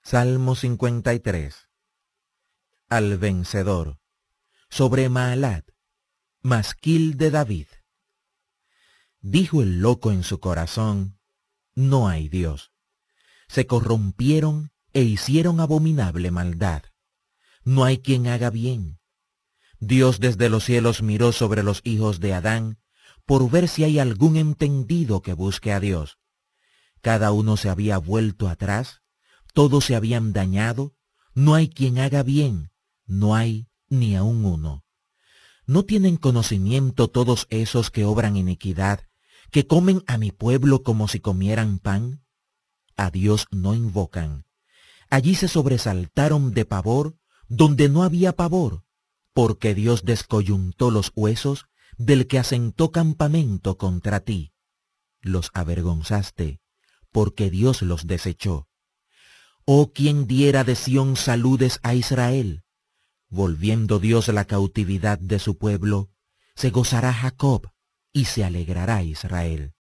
Salmo 53. Al vencedor. Sobre Maalat, masquil de David. Dijo el loco en su corazón: no hay Dios. Se corrompieron e hicieron abominable maldad. No hay quien haga bien. Dios desde los cielos miró sobre los hijos de Adán, por ver si hay algún entendido que busque a Dios. Cada uno se había vuelto atrás, todos se habían dañado, no hay quien haga bien, no hay ni aun uno. ¿No tienen conocimiento todos esos que obran iniquidad, que comen a mi pueblo como si comieran pan? A Dios no invocan. Allí se sobresaltaron de pavor donde no había pavor, porque Dios descoyuntó los huesos del que asentó campamento contra ti. Los avergonzaste, porque Dios los desechó. Oh, quien diera de Sión saludes a Israel. Volviendo Dios la cautividad de su pueblo, se gozará Jacob y se alegrará Israel.